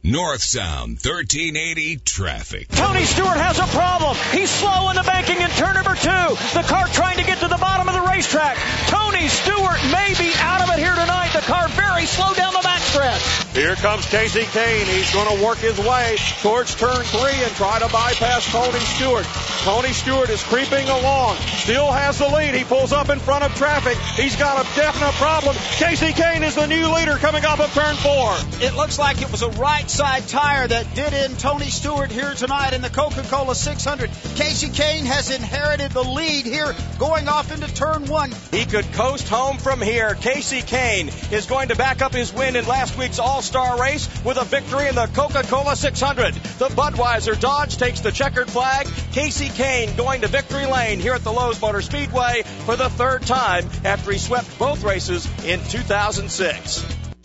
North Sound 1380 traffic. Tony Stewart has a problem. He's slow in the banking in turn number 2. The car trying to get to the bottom of the racetrack. Tony Stewart may be out of it here tonight. The car very slow down the backstretch. Here comes Casey Kane. He's going to work his way towards turn 3 and try to bypass Tony Stewart. Tony Stewart is creeping along. Still has the lead. He pulls up in front of traffic. He's got a definite problem. Casey Kane is the new leader coming off of turn 4. It looks like it was a right side tire that did in Tony Stewart here tonight in the Coca-Cola 600. Casey Kane has inherited the lead here going off into turn 1. He could coast home from here. Casey Kane is going to back up his win in last week's All-Star race with a victory in the Coca-Cola 600. The Budweiser Dodge takes the checkered flag. Casey Kane going to victory lane here at the Lowe's Motor Speedway for the third time after he swept both races in 2006.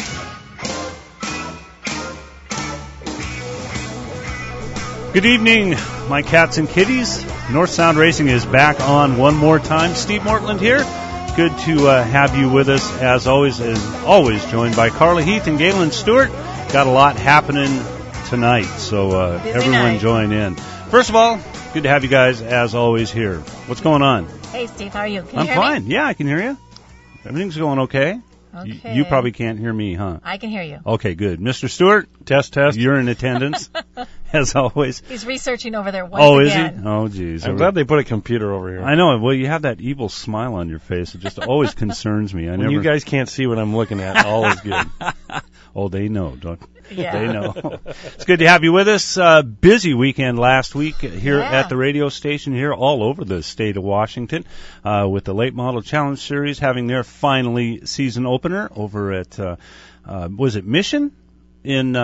Good evening, my cats and kitties. North Sound Racing is back on one more time. Steve Mortland here. Good to have you with us, as always, joined by Carla Heath and Galen Stewart. Got a lot happening tonight, so everyone join in. First of all, good to have you guys, as always, here. What's going on? Hey, Steve, how are you? Can you I'm hear fine. me? Yeah, I can hear you. Everything's going okay. Okay. You probably can't hear me, huh? I can hear you. Okay, good. Mr. Stewart, test. You're in attendance, as always. He's researching over there once again. Is he? Oh, geez. I'm glad they put a computer over here. I know. Well, you have that evil smile on your face. It just always concerns me. When you guys can't see what I'm looking at, all is good. Oh, they know, don't Yeah. they know. It's good to have you with us. Busy weekend last week here at the radio station here all over the state of Washington with the Late Model Challenge Series having their finally season opener over at, was it Mission in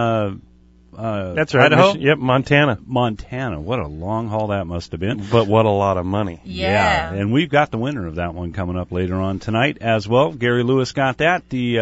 that's right, Idaho? Yep, Montana. What a long haul that must have been. But what a lot of money. Yeah. And we've got the winner of that one coming up later on tonight as well. Gary Lewis got that. The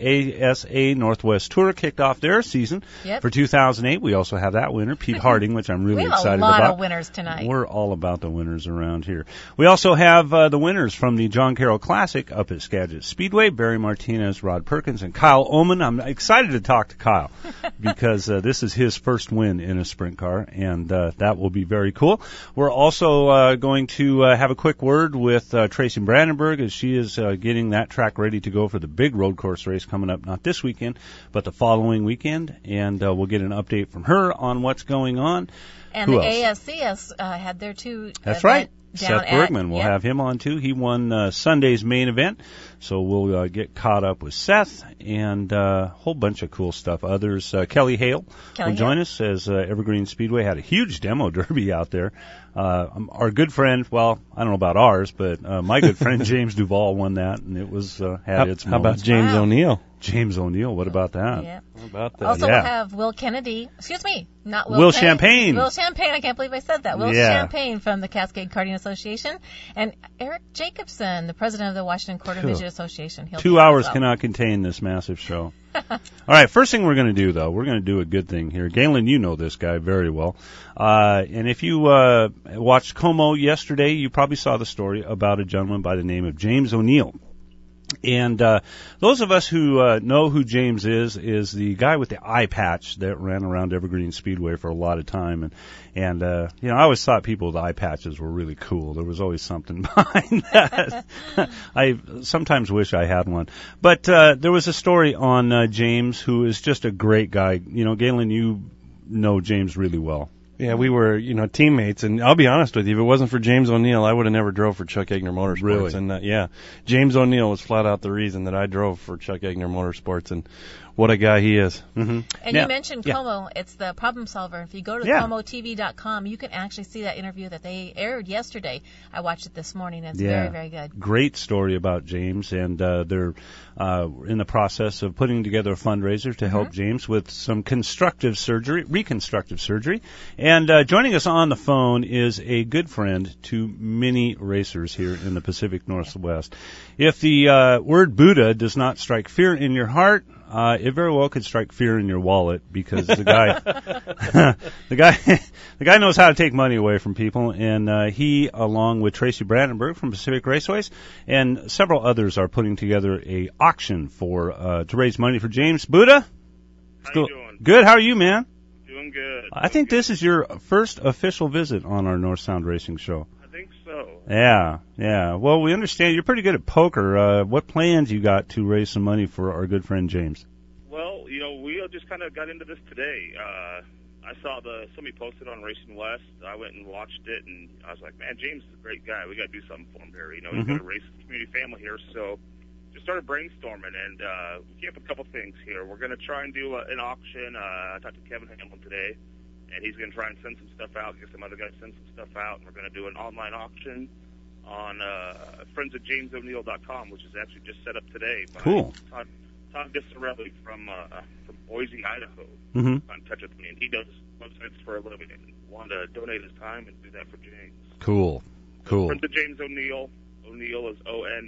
ASA Northwest Tour kicked off their season for 2008. We also have that winner, Pete Harding, which I'm really excited about. We have a lot of winners tonight. We're all about the winners around here. We also have the winners from the John Carroll Classic up at Skagit Speedway, Barry Martinez, Rod Perkins, and Kyle Oman. I'm excited to talk to Kyle because this is his first win in a sprint car, and that will be very cool. We're also going to have a quick word with Tracy Brandenburg as she is getting that track ready to go for the big road course race coming up, not this weekend, but the following weekend, and we'll get an update from her on what's going on. And Who the else? ASCS had their two. That's right. Down Seth Bergman, we'll have him on too. He won Sunday's main event, so we'll get caught up with Seth and a whole bunch of cool stuff. Others, Kelly Hale will join us as Evergreen Speedway had a huge demo derby out there. Our good friend, well, I don't know about ours, but my good friend James Duval won that, and it was had its moments. How about James O'Neill? James O'Neill, what about that? Yeah. How about that? Also, we'll have Will Kennedy. Excuse me, not Will Champagne. Will Champagne. I can't believe I said that. Will Champagne from the Cascade Karting Association, and Eric Jacobson, the president of the Washington Quarter Midget Association. 2 hours cannot contain this massive show. All right, first thing we're going to do, though, we're going to do a good thing here. Galen, you know this guy very well. And if you watched Como yesterday, you probably saw the story about a gentleman by the name of James O'Neill. And those of us who know who James is the guy with the eye patch that ran around Evergreen Speedway for a lot of time. And you know, I always thought people with eye patches were really cool. There was always something behind that. I sometimes wish I had one. But there was a story on James, who is just a great guy. You know, Galen, you know James really well. Yeah, we were, teammates, and I'll be honest with you, if it wasn't for James O'Neill, I would have never drove for Chuck Egner Motorsports. Really? And James O'Neill was flat out the reason that I drove for Chuck Egner Motorsports, and what a guy he is. Mm-hmm. And you mentioned Como. It's the problem solver. If you go to ComoTV.com, you can actually see that interview that they aired yesterday. I watched it this morning. It's very, very good. Great story about James, and they're in the process of putting together a fundraiser to help James with some reconstructive surgery. And joining us on the phone is a good friend to many racers here in the Pacific Northwest. If the word Buddha does not strike fear in your heart, it very well could strike fear in your wallet, because the guy knows how to take money away from people, and he, along with Tracy Brandenburg from Pacific Raceways and several others, are putting together a auction for to raise money for James. Buddha? How you doing? Good. How are you, man? Doing good. I think this is your first official visit on our North Sound Racing show. I think so. Yeah. Well, we understand you're pretty good at poker. What plans you got to raise some money for our good friend James? Well, we just kind of got into this today. I saw somebody posted on Racing West. I went and watched it, and I was like, man, James is a great guy. We got to do something for him here. He's got a race community family here, so just started brainstorming, and we came up with a couple things here. We're going to try and do an auction. I talked to Kevin Hamlin today, and he's going to try and send some stuff out, get some other guys to send some stuff out, and we're going to do an online auction on friendsofjamesoneil.com, which is actually just set up today. Cool. Todd Disarelli from Boise, Idaho, got in touch with me, and he does websites for a living and wanted to donate his time and do that for James. Cool. Friends of James O'Neill. O'Neill is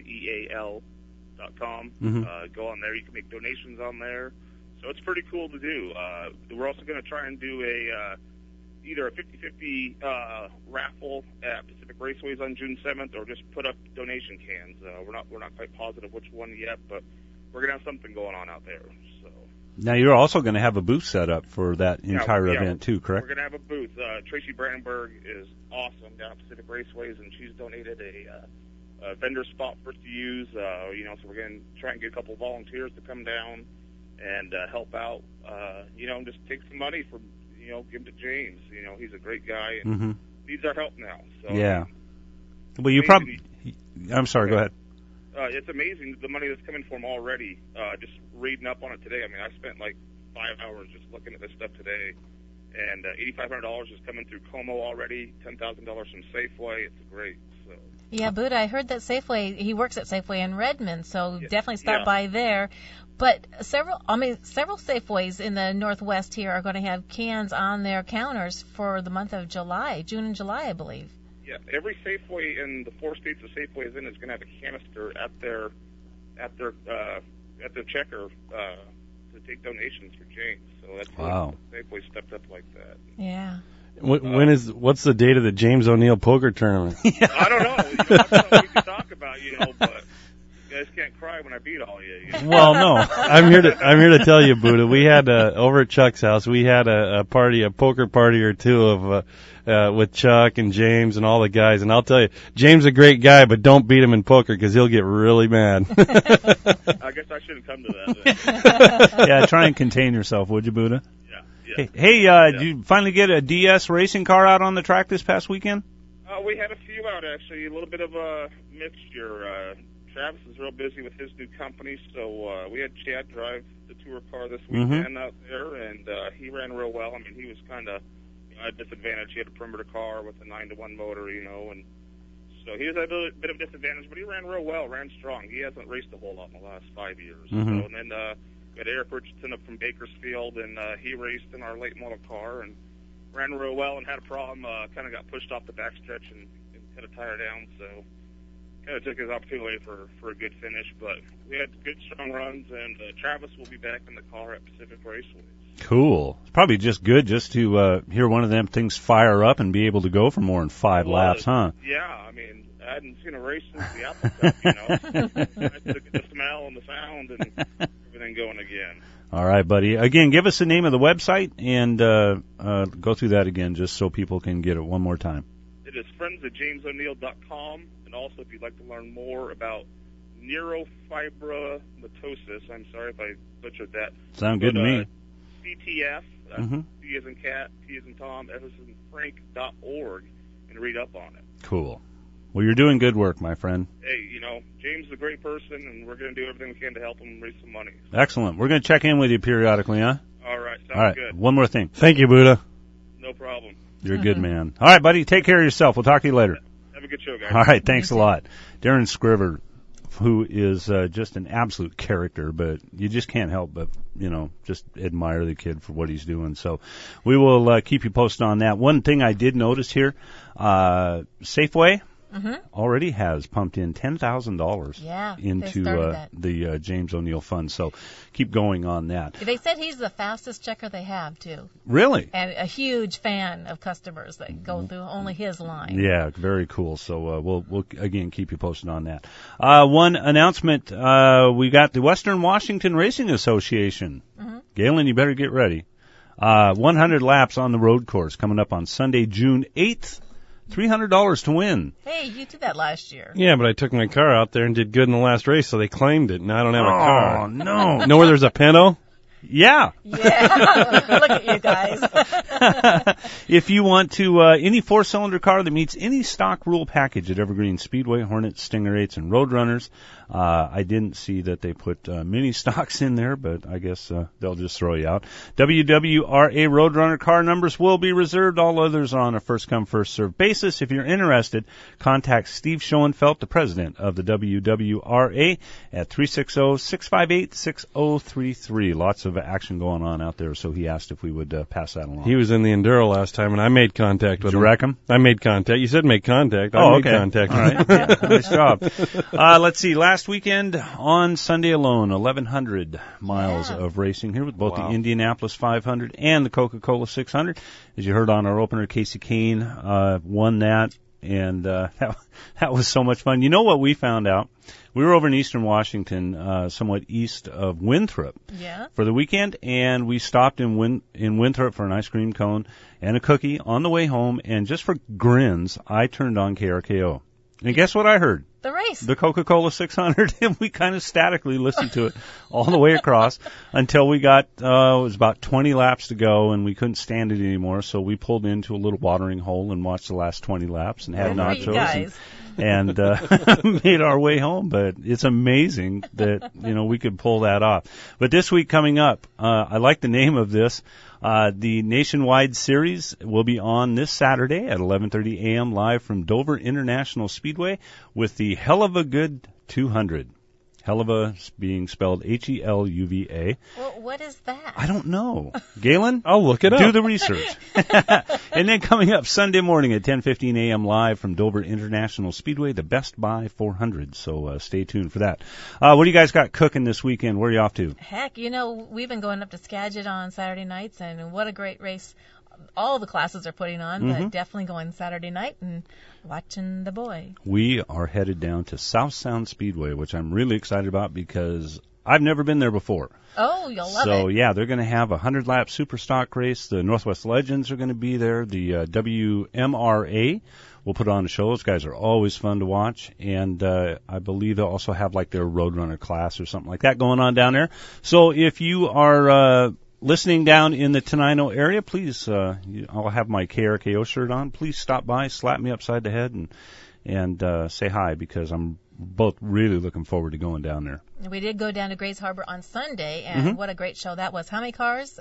ONEAL.com. Go on there. You can make donations on there. So it's pretty cool to do. We're also going to try and do either a 50-50 raffle at Pacific Raceways on June 7th, or just put up donation cans. We're not quite positive which one yet, but we're going to have something going on out there. So now you're also going to have a booth set up for that entire event too, correct? We're going to have a booth. Tracy Brandenburg is awesome down at Pacific Raceways, and she's donated a vendor spot for us to use. So we're going to try and get a couple of volunteers to come down and help out. And just take some money from give to James. He's a great guy and needs our help now. So yeah. Well, you probably. I'm sorry. Go ahead. It's amazing the money that's coming for him already. Just reading up on it today. I mean, I spent like 5 hours just looking at this stuff today, and $8,500 is coming through Como already. $10,000 from Safeway. It's great. So. Yeah, Buddha, I heard that Safeway. He works at Safeway in Redmond, so definitely stop by there. But several Safeways in the Northwest here are going to have cans on their counters for the month of July, June and July, I believe. Yeah, every Safeway in the 4 states the Safeway is in is going to have a canister at their checker to take donations for James. So that's why Safeway stepped up like that. Yeah. What's the date of the James O'Neill poker tournament? I don't know. That's something we can talk about, but you guys can't cry when I beat all you. Well, no. I'm here to tell you, Buddha. We had over at Chuck's house. We had a poker party or two of with Chuck and James and all the guys. And I'll tell you, James is a great guy, but don't beat him in poker because he'll get really mad. I guess I shouldn't come to that then. Yeah, try and contain yourself, would you, Buddha? Yeah. Hey, did you finally get a DS racing car out on the track this past weekend? We had a few out, actually. A little bit of a mixture. Travis is real busy with his new company, so we had Chad drive the tour car this weekend out there, and he ran real well. I mean, he was kind of at a disadvantage. He had a perimeter car with a 9-to-1 motor, and so he was at a bit of a disadvantage, but he ran real well, ran strong. He hasn't raced a whole lot in the last 5 years. So, and then we had Eric Richardson up from Bakersfield, and he raced in our late model car and ran real well and had a problem, kind of got pushed off the backstretch and had a tire down, so kind of took his opportunity for a good finish. But we had good, strong runs, and Travis will be back in the car at Pacific Raceways. Cool. It's probably just good just to hear one of them things fire up and be able to go for more than 5 laps, huh? Yeah, I mean, I hadn't seen a race since the Apple Cup, Nice to get the smell and the sound and everything going again. All right, buddy. Again, give us the name of the website and go through that again just so people can get it one more time. It is friendsofjamesoneil.com, and also if you'd like to learn more about neurofibromatosis, I'm sorry if I butchered that. Sound good to me. CTF, C as in cat, T as in Tom, F as in Frank.org, and read up on it. Cool. Well, you're doing good work, my friend. Hey, James is a great person, and we're going to do everything we can to help him raise some money. Excellent. We're going to check in with you periodically, huh? All right. All right. Good. One more thing. Thank you, Buddha. No problem. You're a good man. All right, buddy. Take care of yourself. We'll talk to you later. Have a good show, guys. All right. Thanks a lot. Darren Scriver, who is just an absolute character, but you just can't help but, just admire the kid for what he's doing. So we will keep you posted on that. One thing I did notice here, Safeway already has pumped in $10,000 into the James O'Neill Fund. So keep going on that. They said he's the fastest checker they have, too. Really? And a huge fan of customers that go through only his line. Yeah, very cool. So we'll again keep you posted on that. One announcement, we got the Western Washington Racing Association. Galen, you better get ready. 100 laps on the road course coming up on Sunday, June 8th. $300 to win. Hey, you did that last year. Yeah, but I took my car out there and did good in the last race, so they claimed it. Now I don't have a car. Oh, no. Know where there's a Pinto? Yeah. Yeah. Look at you guys. If you want to, any four-cylinder car that meets any stock rule package at Evergreen Speedway, Hornets, Stinger 8s, and Roadrunners. I didn't see that they put mini stocks in there, but I guess they'll just throw you out. WWRA Roadrunner car numbers will be reserved. All others are on a first-come, first-served basis. If you're interested, contact Steve Schoenfeld, the president of the WWRA, at 360-658-6033. Lots of action going on out there, so he asked if we would pass that along. He was in the Enduro last time, and I made contact with him. Did you wreck him? I made contact. You said make contact. I made contact. All right. Yeah, nice job. Let's see. Last weekend on Sunday alone, 1,100 miles of racing here with both the Indianapolis 500 and the Coca-Cola 600. As you heard on our opener, Casey Kane won that, and that was so much fun. You know what we found out? We were over in eastern Washington, somewhat east of Winthrop for the weekend, and we stopped in Winthrop for an ice cream cone and a cookie on the way home, and just for grins, I turned on KRKO. And guess what I heard? The race. The Coca-Cola 600, and we kind of statically listened to it all the way across until we got, it was about 20 laps to go, and we couldn't stand it anymore, so we pulled into a little watering hole and watched the last 20 laps and had nachos and made our way home. But it's amazing that, we could pull that off. But this week coming up, I like the name of this. The Nationwide Series will be on this Saturday at 11:30 a.m. live from Dover International Speedway with the Hell of a Good 200. Helluva being spelled Heluva. Well, what is that? I don't know. Galen? I'll look it up. Do the research. And then coming up Sunday morning at 10:15 a.m. live from Dover International Speedway, the Best Buy 400. So stay tuned for that. What do you guys got cooking this weekend? Where are you off to? Heck, we've been going up to Skagit on Saturday nights, and what a great race all the classes are putting on, but definitely going Saturday night and watching the boy. We are headed down to South Sound Speedway, which I'm really excited about because I've never been there before. Oh, you'll love it. So, yeah, they're going to have a 100-lap super stock race. The Northwest Legends are going to be there. The WMRA will put on a show. Those guys are always fun to watch. And I believe they'll also have, like, their Roadrunner class or something like that going on down there. So if you are listening down in the Tenino area, please, I'll have my KRKO shirt on. Please stop by, slap me upside the head, and say hi, because I'm both really looking forward to going down there. We did go down to Grays Harbor on Sunday, and what a great show that was. How many cars?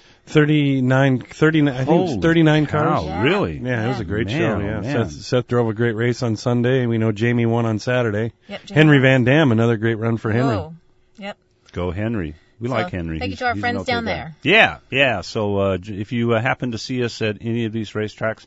39, I think it was 39 cars. Yeah. Really? Yeah, it was a great show. Yeah, Seth drove a great race on Sunday, and we know Jamie won on Saturday. Yep, Henry Van Dam, another great run for Henry. Whoa. Yep. Go Henry. We like Henry. Thank you to our friends down there. Yeah. So if you happen to see us at any of these racetracks,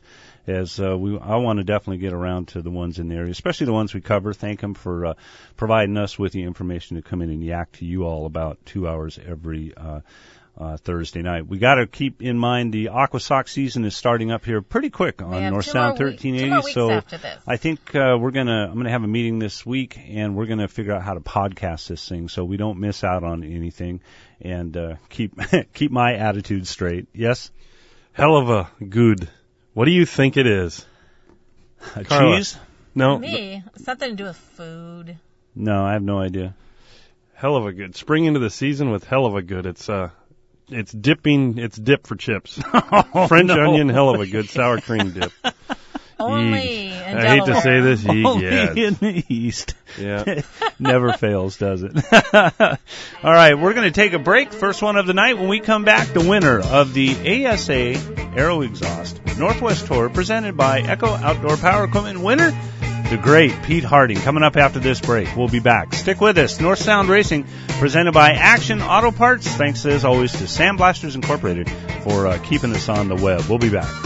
I want to definitely get around to the ones in the area, especially the ones we cover. Thank them for providing us with the information to come in and yak to you all about 2 hours every Thursday night. We got to keep in mind the Aqua Sox season is starting up here pretty quick on North Sound 1380. So I think I'm gonna have a meeting this week, and we're gonna figure out how to podcast this thing so we don't miss out on anything, and keep my attitude straight. Yes, hell of a good. What do you think it is? Carla. Cheese? No. Me? Something to do with food. No, I have no idea. Hell of a good. Spring into the season with hell of a good. It's dip for chips. French onion, hell of a good sour cream dip. Only in I hate to say this. Only in the East. Yeah. Never fails, does it? All right, we're going to take a break. First one of the night. When we come back, the winner of the ASA Aero Exhaust Northwest Tour, presented by Echo Outdoor Power Equipment, winner, the great Pete Harding. Coming up after this break. We'll be back. Stick with us. North Sound Racing, presented by Action Auto Parts. Thanks, as always, to Sandblasters Incorporated for keeping us on the web. We'll be back.